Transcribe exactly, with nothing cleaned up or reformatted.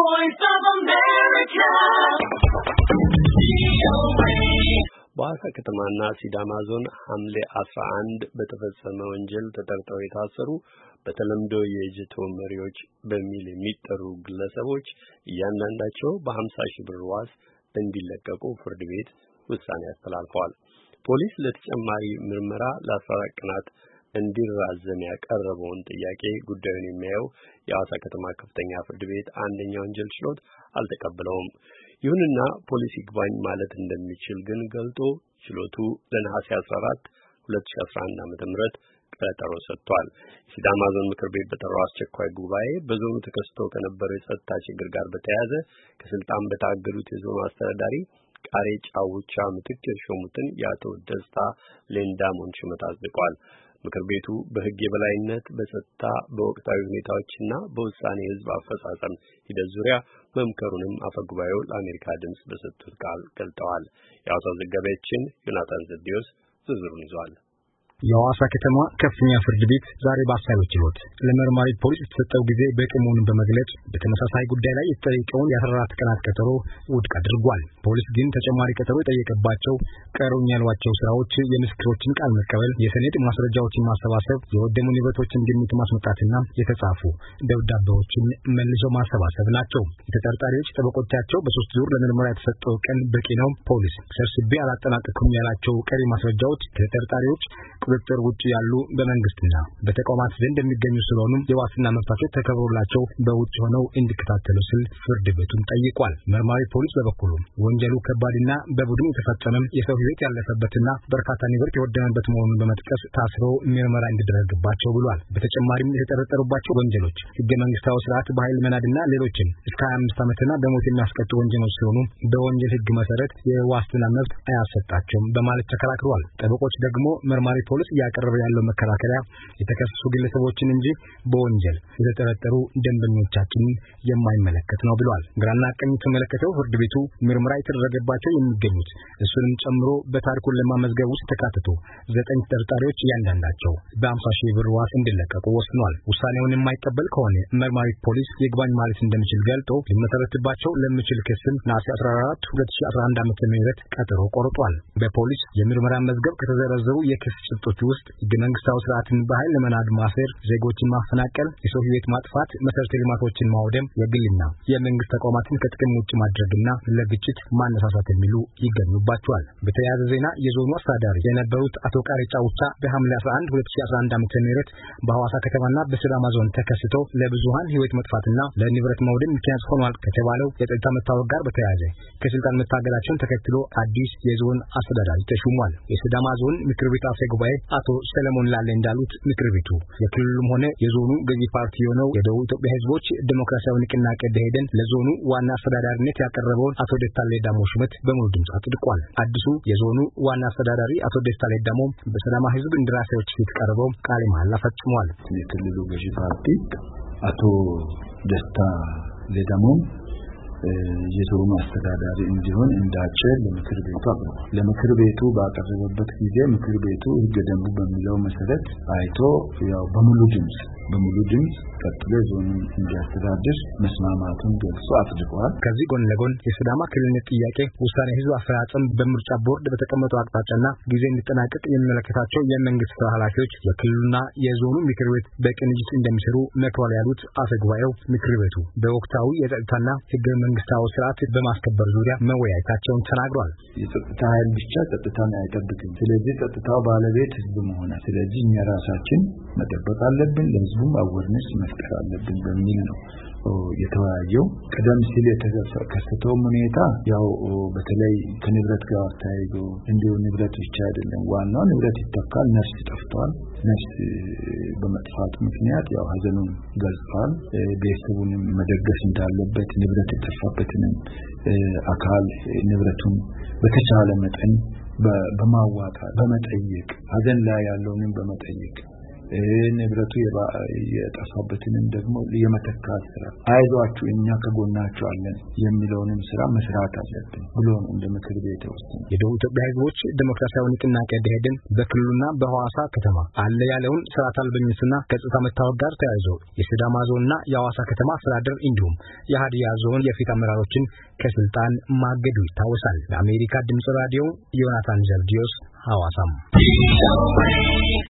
voice of America. በሐዋሳ ከተማና ሲዳማ ዞን ሐምሌ አስራ አንድ በተፈጸመ ወንጀል ተጠርጥረው የታሰሩ በተለምዶ የጅቶ መሪዎች በሚል የሚጠሩ ግለሰቦች እያንዳንዳቸው በሀምሳ ሺህ ብር ዋስ እንዲለቀቁ ፍርድ ቤት ውሳኔ አስተላልፈዋል። ፖሊስ ለተጨማሪ ምርመራ ለአስራ አራት ቀናት እንዲራዘም ያቀረበውን ጥያቄ ጉዳዩን የሚያየው የሐዋሳ ከተማ ከፍተኛ ፍርድ ቤት አንደኛ ወንጀል ችሎት አልተቀበለውም። ይሁንና ፖሊስ ይግባኝ ማለት እንደሚችል ግን ገልጦ ችሎቱ ለነሐሴ አስራ አራት ሁለት ሺህ አስራ አንድ ዓመተ ምህረት ቀጠሮ ሰጥቷል። ሲዳማ ዞን ምክር ቤት በጠራው አስቸኳይ ጉባኤ በዞኑ ተከስቶ ከነበረው የጸጥታ ችግር ጋር በተያያዘ ከስልጣን በታገዱት የዞኑ አስተዳዳሪ ቃሬ ጫውቻ ምትክ የሾሙትን የአቶ ደስታ ሌንዳሞን ሹመት አጽድቋል። ምክር ቤቱ በሕግ የበላይነት በጸጥታ በወቅታዊ ሁኔታዎችና በውሳኔ ሕዝብ አፈጻጸም ሂደት ዙሪያ መምከሩንም አፈጉባኤው ለአሜሪካ ድምጽ በሰጡት ቃል ገልጠዋል። የሐዋሳው ዘጋቢያችን ዮናታን ዘዲዮስ ዝርዝሩን ይዟል። የሐዋሳ ከተማ ከፍተኛ ፍርድ ቤት ዛሬ ባሳየው ችሎት ለመርማሪ ፖሊስ የተሰጠው ጊዜ በቂ መሆኑን በመግለጽ በተመሳሳይ ጉዳይ ላይ የተጠየቀውን የአስራ አራት ቀናት ቀጠሮ ውድቅ አድርጓል። ፖሊስ ግን ተጨማሪ ቀጠሮ የጠየቀባቸው ቀሩኝ ያሏቸው ስራዎች የምስክሮችን ቃል መቀበል፣ የሰነድ ማስረጃዎችን ማሰባሰብ፣ የወደሙ ንብረቶችን ግምት ማስመጣትና የተጻፉ ደብዳቤዎችን መልሶ ማሰባሰብ ናቸው። የተጠርጣሪዎች ጠበቆቻቸው በሶስት ዙር ለምርመራ የተሰጠው ቀን በቂ ነው፣ ፖሊስ ሰብስቤ አላጠናቀቅኩም ያላቸው ቀሪ ማስረጃዎች ከተጠርጣሪዎች ቁጥጥር ውጭ ያሉ በመንግስትና በተቋማት ዘንድ የሚገኙ ስለሆኑ የዋስትና መብታቸው ተከብሮላቸው በውጭ ሆነው እንዲከታተሉ ሲል ፍርድ ቤቱን ጠይቋል። መርማሪ ፖሊስ በበኩሉ ወንጀሉ ከባድና በቡድን የተፈጸመ የሰው ሕይወት ያለፈበትና በርካታ ንብረት የወደመበት መሆኑን በመጥቀስ ታስረው ምርመራ እንዲደረግባቸው ብሏል። በተጨማሪም የተጠረጠሩባቸው ወንጀሎች ሕገ መንግስታዊ ስርዓት በኃይል መናድና ሌሎችን እስከ ሀያ አምስት ዓመትና በሞት የሚያስቀጡ ወንጀሎች ሲሆኑ በወንጀል ሕግ መሰረት የዋስትና መብት አያሰጣቸውም በማለት ተከራክረዋል። ጠበቆች ደግሞ መርማሪ ፖሊስ ያቀረበ ያለው መከራከሪያ የተከሰሱ ግለሰቦችን እንጂ በወንጀል የተጠረጠሩ ደንበኞቻችንን የማይመለከት ነው ብሏል። ግራና ቀኝ የተመለከተው ፍርድ ቤቱ ምርመራ የተደረገባቸው የሚገኙት እሱንም ጨምሮ በታሪኩን ለማመዝገብ ውስጥ ተካትቶ ዘጠኝ ተጠርጣሪዎች እያንዳንዳቸው በሀምሳ ሺህ ብር ዋስ እንዲለቀቁ ወስኗል። ውሳኔውን የማይቀበል ከሆነ መርማሪ ፖሊስ ይግባኝ ማለት እንደሚችል ገልጦ ሊመሰረትባቸው ለሚችል ክስም ነሐሴ አስራ አራት ሁለት ሺህ አስራ አንድ ዓመተ ምህረት ቀጠሮ ቆርጧል። በፖሊስ የምርመራ መዝገብ ከተዘረዘሩ የክስ ጭብጦች ውስጥ ሕገ መንግስታዊ ስርዓትን በኃይል ለመናድ ማሰር፣ ዜጎችን ማፈናቀል፣ የሰው ሕይወት ማጥፋት፣ መሰረተ ልማቶችን ማውደም፣ የግልና የመንግስት ተቋማትን ከጥቅም ውጭ ማድረግና ለግጭት ማነሳሳት የሚሉ ይገኙባቸዋል። በተያያዘ ዜና የዞኑ አስተዳዳሪ የነበሩት አቶ ቃሬ ጫውቻ በሐምሌ አስራ አንድ ሁለት ሺህ አስራ አንድ ዓመተ ምህረት በሐዋሳ ከተማና በሲዳማ ዞን ተከስቶ ለብዙሃን ሕይወት መጥፋትና ለንብረት መውደም ምክንያት ሆኗል ከተባለው የጸጥታ መታወቅ ጋር በተያያዘ ከስልጣን መታገዳቸውን ተከትሎ አዲስ የዞን አስተዳዳሪ ተሹሟል። የሲዳማ ዞን ምክር ቤት አፈ ጉባኤ አቶ ሰለሞን ላሌ እንዳሉት ምክር ቤቱ የክልሉም ሆነ የዞኑ ገዢ ፓርቲ የሆነው የደቡብ ኢትዮጵያ ሕዝቦች ዴሞክራሲያዊ ንቅናቄ ደኢህዴን ለዞኑ ዋና አስተዳዳሪነት ያቀረበውን አቶ ደስታ ሌዳሞ ሹመት በሙሉ ድምፅ አጽድቋል። አዲሱ የዞኑ ዋና አስተዳዳሪ አቶ ደስታ ሌዳሞ በሲዳማ ሕዝብ እንደራሴዎች ፊት ቀርበው ቃለ መሃላ ፈጽመዋል። የክልሉ ገዢ ፓርቲ አቶ ደስታ ሌዳሞ የዞኑ አስተዳዳሪ እንዲሆን እንዳጨል ለምክር ቤቱ አቅርቧል። ለምክር ቤቱ ባቀረበበት ጊዜ ምክር ቤቱ ሕገ ደንቡ በሚለው መሰረት አይቶ ያው በሙሉ ድምጽ በሙሉ ድምጽ ቀጥሎ ዞኑን እንዲያስተዳድር መስማማቱን ገልጾ አጽድቋል። ከዚህ ጎን ለጎን የሲዳማ ክልልነት ጥያቄ ውሳኔ ሕዝብ አፈጻጸም በምርጫ ቦርድ በተቀመጠው አቅጣጫና ጊዜ እንዲጠናቀቅ የሚመለከታቸው የመንግስት ኃላፊዎች የክልሉና የዞኑ ምክር ቤት በቅንጅት እንደሚሰሩ መክሯል ያሉት አፈ ጉባኤው ምክር ቤቱ በወቅታዊ የጸጥታና ሕገ መንግስታዊ ስርዓት በማስከበር ዙሪያ መወያየታቸውን ተናግሯል። የጸጥታ ኃይል ብቻ ጸጥታን አይጠብቅም። ስለዚህ ጸጥታው ባለቤት ሕዝብ መሆን ስለዚህ እኛ ራሳችን መጠበቅ አለብን፣ ለሕዝቡም አወርነስ መፍጠር አለብን በሚል ነው የተወያየው። ቀደም ሲል የተከሰተው ሁኔታ ያው በተለይ ከንብረት ጋር ታይቶ እንዲሁ ንብረት ብቻ አይደለም፣ ዋናው ንብረት ይተካል፣ ነፍስ ጠፍቷል። ነፍስ በመጥፋቱ ምክንያት ያው ሀዘኑን ገልጿል። ቤተሰቡንም መደገፍ እንዳለበት ንብረት የተጠፋበትንም አካል ንብረቱን በተቻለ መጠን በማዋጣት በመጠየቅ ሀዘን ላይ ያለውንም በመጠየቅ ንብረቱ የጠፋበትንም ደግሞ የመተካት ስራ አይዟችሁ እኛ ከጎናችሁ አለን የሚለውንም ስራ መስራት አለብን ብሎ ነው እንደ ምክር ቤት ወስነው የደቡብ ኢትዮጵያ ህዝቦች ዲሞክራሲያዊ ንቅናቄ ደኢህዴን በክልሉና በሐዋሳ ከተማ አለ ያለውን ስርዓት አልበኝነትና ገጽታ መታወቅ ጋር ተያይዞ የሲዳማ ዞንና የሐዋሳ ከተማ አስተዳደር እንዲሁም የሀዲያ ዞን የፊት አመራሮችን ከስልጣን ማገዱ ይታወሳል። ለአሜሪካ ድምጽ ራዲዮ ዮናታን ዘብዲዮስ ሐዋሳም